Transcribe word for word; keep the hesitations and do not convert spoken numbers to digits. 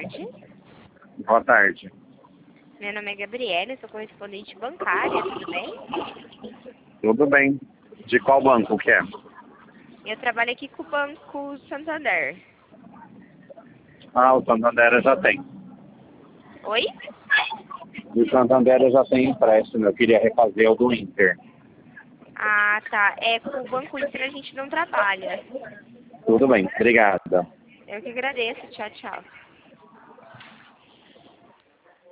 tarde. Boa tarde. Meu nome é Gabriela, sou correspondente bancária, tudo bem? Tudo bem. De qual banco que é? Eu trabalho aqui com o Banco Santander. Ah, o Santander eu já tem. Oi? O Santander eu já tenho empréstimo. Eu queria refazer o do Inter. Ah, tá. É, com o Banco Inter a gente não trabalha. Tudo bem. Obrigada. Eu que agradeço. Tchau, tchau.